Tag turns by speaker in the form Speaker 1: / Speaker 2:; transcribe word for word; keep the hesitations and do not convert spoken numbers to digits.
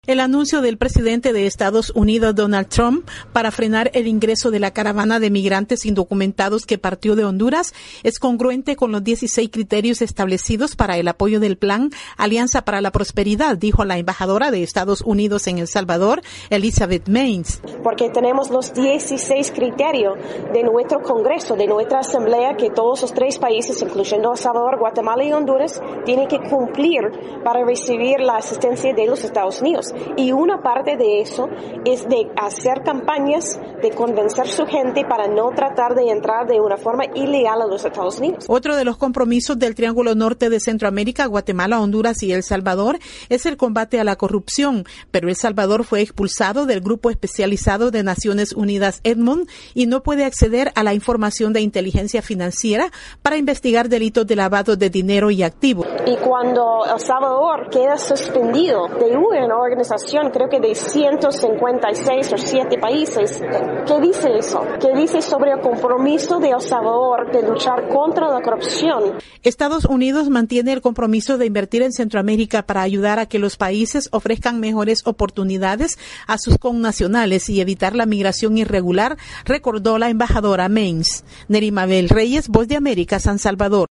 Speaker 1: El anuncio del presidente de Estados Unidos, Donald Trump, para frenar el ingreso de la caravana de migrantes indocumentados que partió de Honduras es congruente con los dieciséis criterios establecidos para el apoyo del Plan Alianza para la Prosperidad, dijo la embajadora de Estados Unidos en El Salvador, Elizabeth Mains.
Speaker 2: Porque tenemos los dieciséis criterios de nuestro Congreso, de nuestra Asamblea, que todos los tres países, incluyendo El Salvador, Guatemala y Honduras, tienen que cumplir para recibir la asistencia de los Estados Unidos. Y una parte de eso es de hacer campañas, de convencer a su gente para no tratar de entrar de una forma ilegal a los Estados Unidos.
Speaker 1: Otro de los compromisos del Triángulo Norte de Centroamérica, Guatemala, Honduras y El Salvador, es el combate a la corrupción. Pero El Salvador fue expulsado del Grupo Especializado de Naciones Unidas Edmond y no puede acceder a la información de inteligencia financiera para investigar delitos de lavado de dinero y activos.
Speaker 2: Y cuando El Salvador queda suspendido de una organización, creo que de ciento cincuenta y seis o siete países, ¿qué dice eso? ¿Qué dice sobre el compromiso de El Salvador de luchar contra la corrupción?
Speaker 1: Estados Unidos mantiene el compromiso de invertir en Centroamérica para ayudar a que los países ofrezcan mejores oportunidades a sus connacionales y evitar la migración irregular, recordó la embajadora Mains. Nerimabel Reyes, Voz de América, San Salvador.